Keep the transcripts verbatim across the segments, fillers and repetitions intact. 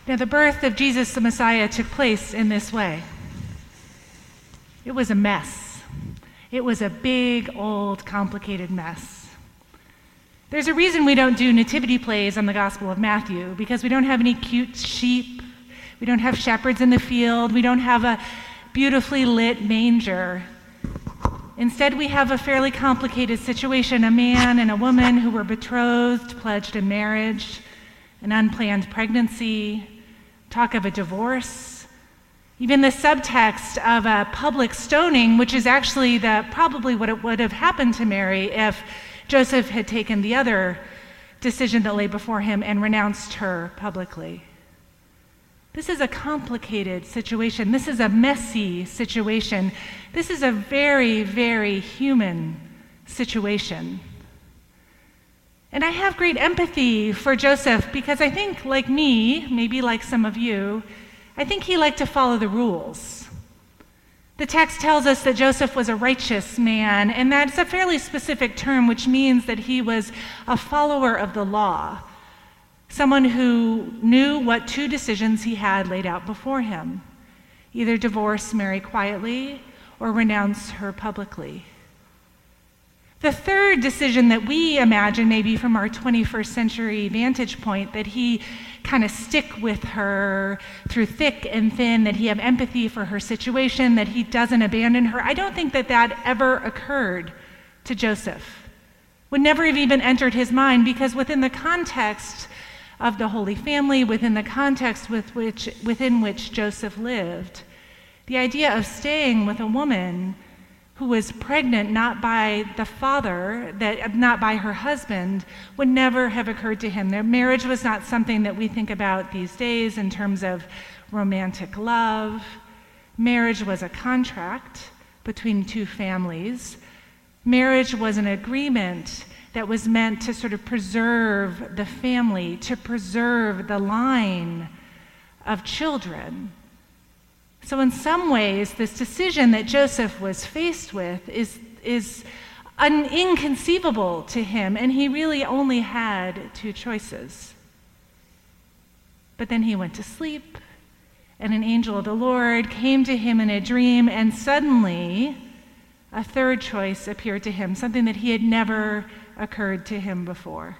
Now, the birth of Jesus the Messiah took place in this way. It was a mess. It was a big, old, complicated mess. There's a reason we don't do nativity plays on the Gospel of Matthew, because we don't have any cute sheep. We don't have shepherds in the field. We don't have a beautifully lit manger. Instead, we have a fairly complicated situation, a man and a woman who were betrothed, pledged in marriage, an unplanned pregnancy, talk of a divorce, even the subtext of a public stoning, which is actually the, probably what it would have happened to Mary if Joseph had taken the other decision that lay before him and renounced her publicly. This is a complicated situation. This is a messy situation. This is a very, very human situation. And I have great empathy for Joseph because I think, like me, maybe like some of you, I think he liked to follow the rules. The text tells us that Joseph was a righteous man, and that's a fairly specific term, which means that he was a follower of the law, someone who knew what two decisions he had laid out before him: either divorce Mary quietly or renounce her publicly. The third decision that we imagine, maybe from our twenty-first century vantage point, that he kind of stick with her through thick and thin, that he have empathy for her situation, that he doesn't abandon her. I don't think that that ever occurred to Joseph. Would never have even entered his mind, because within the context of the Holy Family, within the context with which, within which Joseph lived, the idea of staying with a woman who was pregnant not by the father, that not by her husband, would never have occurred to him. Their marriage was not something that we think about these days in terms of romantic love. Marriage was a contract between two families. Marriage was an agreement that was meant to sort of preserve the family, to preserve the line of children. So in some ways, this decision that Joseph was faced with is, is un- inconceivable to him, and he really only had two choices. But then he went to sleep, and an angel of the Lord came to him in a dream, and suddenly a third choice appeared to him, something that he had never occurred to him before.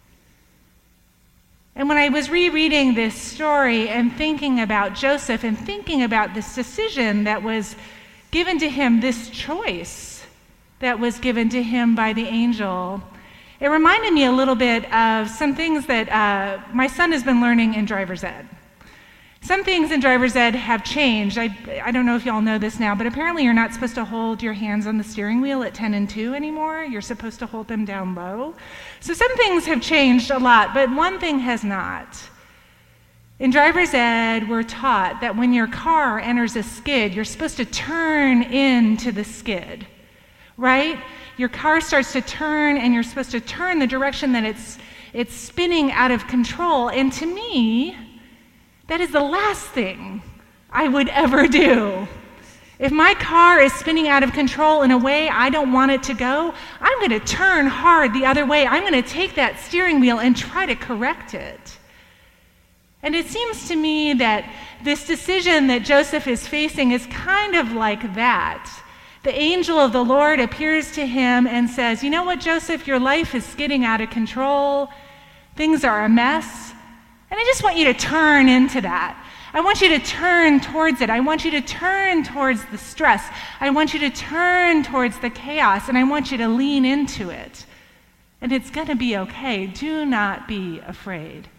And when I was rereading this story and thinking about Joseph and thinking about this decision that was given to him, this choice that was given to him by the angel, it reminded me a little bit of some things that uh, my son has been learning in driver's ed. Some things in driver's ed have changed. I, I don't know if y'all know this now, but apparently you're not supposed to hold your hands on the steering wheel at ten and two anymore. You're supposed to hold them down low. So some things have changed a lot, but one thing has not. In driver's ed, we're taught that when your car enters a skid, you're supposed to turn into the skid, right? Your car starts to turn, and you're supposed to turn the direction that it's it's spinning out of control. And to me, that is the last thing I would ever do. If my car is spinning out of control in a way I don't want it to go, I'm going to turn hard the other way. I'm going to take that steering wheel and try to correct it. And it seems to me that this decision that Joseph is facing is kind of like that. The angel of the Lord appears to him and says, "You know what, Joseph, your life is skidding out of control. Things are a mess. And I just want you to turn into that. I want you to turn towards it. I want you to turn towards the stress. I want you to turn towards the chaos, and I want you to lean into it. And it's going to be okay. Do not be afraid."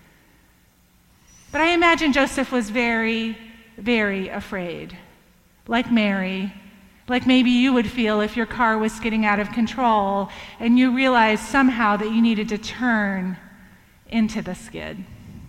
But I imagine Joseph was very, very afraid, like Mary, like maybe you would feel if your car was skidding out of control and you realized somehow that you needed to turn into the skid.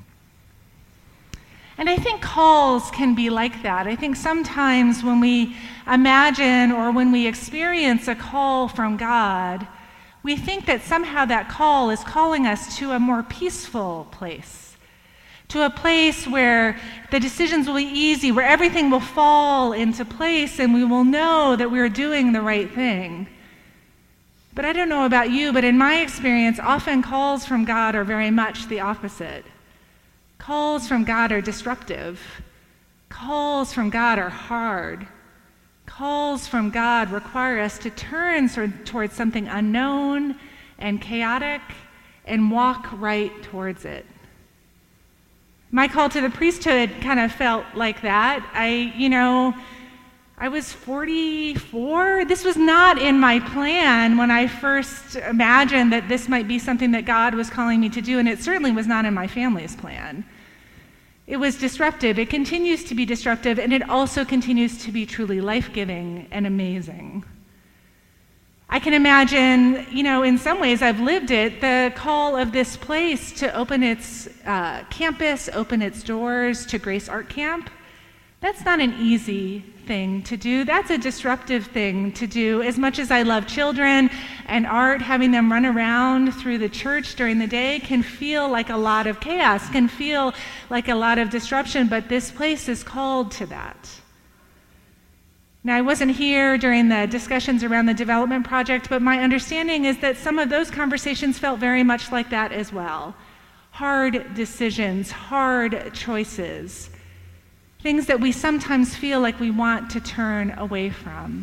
And I think calls can be like that. I think sometimes when we imagine or when we experience a call from God, we think that somehow that call is calling us to a more peaceful place, to a place where the decisions will be easy, where everything will fall into place and we will know that we're doing the right thing. But I don't know about you, but in my experience, often calls from God are very much the opposite. Calls from God are disruptive. Calls from God are hard. Calls from God require us to turn towards something unknown and chaotic and walk right towards it. My call to the priesthood kind of felt like that. I, you know, I was forty-four. This was not in my plan when I first imagined that this might be something that God was calling me to do, and it certainly was not in my family's plan. It was disruptive. It continues to be disruptive, and it also continues to be truly life-giving and amazing. I can imagine, you know, in some ways I've lived it, the call of this place to open its uh, campus, open its doors to Grace Art Camp. That's not an easy thing to do. That's a disruptive thing to do. As much as I love children and art, having them run around through the church during the day can feel like a lot of chaos, can feel like a lot of disruption, but this place is called to that. Now, I wasn't here during the discussions around the development project, but my understanding is that some of those conversations felt very much like that as well. Hard decisions, hard choices, things that we sometimes feel like we want to turn away from.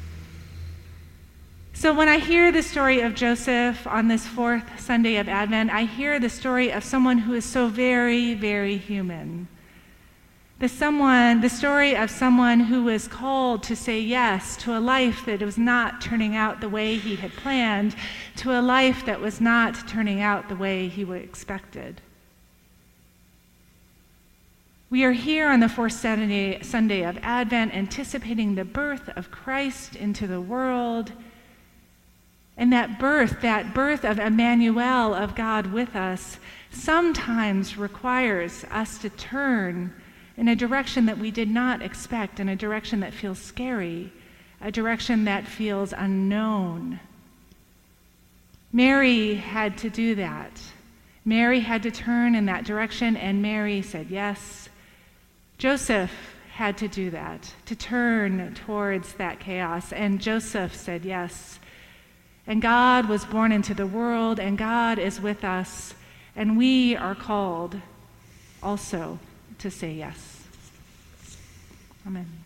So when I hear the story of Joseph on this fourth Sunday of Advent, I hear the story of someone who is so very, very human. The someone, the story of someone who was called to say yes to a life that was not turning out the way he had planned, to a life that was not turning out the way he would expected. We are here on the fourth Sunday, Sunday of Advent, anticipating the birth of Christ into the world. And that birth, that birth of Emmanuel, of God with us, sometimes requires us to turn in a direction that we did not expect, in a direction that feels scary, a direction that feels unknown. Mary had to do that. Mary had to turn in that direction, and Mary said yes. Joseph had to do that, to turn towards that chaos, and Joseph said yes. And God was born into the world, and God is with us, and we are called also to say yes. Amen.